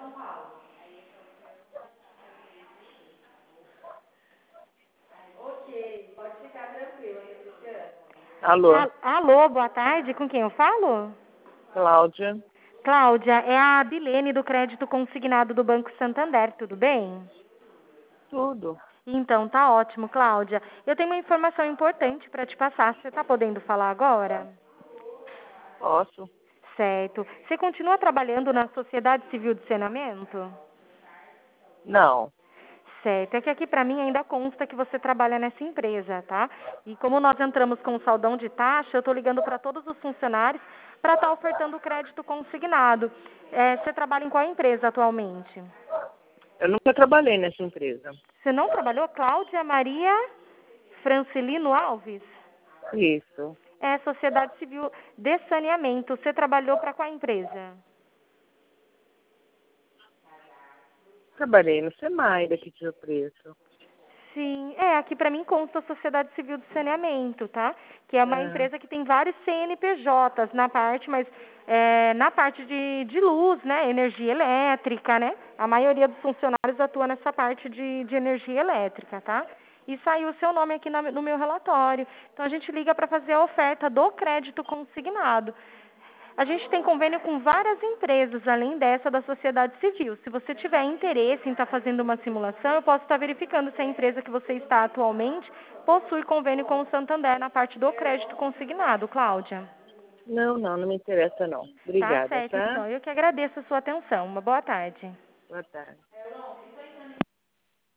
Alô, Alô, boa tarde. Com quem eu falo? Cláudia. Cláudia, é a Adilene do Crédito Consignado do Banco Santander, tudo bem? Tudo. Então, tá ótimo, Cláudia. Eu tenho uma informação importante para te passar. Você está podendo falar agora? Posso? Certo. Você continua trabalhando na Sociedade Civil de Saneamento? Não. Certo. É que aqui para mim ainda consta que você trabalha nessa empresa, tá? E como nós entramos com o saldão de taxa, eu estou ligando para todos os funcionários para estar ofertando crédito consignado. Você trabalha em qual empresa atualmente? Eu nunca trabalhei nessa empresa. Você não trabalhou? Cláudia Maria Francilino Alves? Isso. É Sociedade Civil de Saneamento. Você trabalhou para qual empresa? Trabalhei no SEMAI daqui de Rio Preto. Sim, aqui para mim consta a Sociedade Civil de Saneamento, tá? Que é uma Ah, empresa que tem vários CNPJs na parte, mas na parte de luz, né? Energia elétrica, né? A maioria dos funcionários atua nessa parte de energia elétrica, tá? E saiu o seu nome aqui no meu relatório. Então a gente liga para fazer a oferta do crédito consignado. A gente tem convênio com várias empresas, além dessa da sociedade civil. Se você tiver interesse em estar fazendo uma simulação, eu posso estar verificando se a empresa que você está atualmente possui convênio com o Santander na parte do crédito consignado, Cláudia. não me interessa não. Tá Obrigada, certo, tá? então. Eu que agradeço a sua atenção. Uma boa tarde. Boa tarde.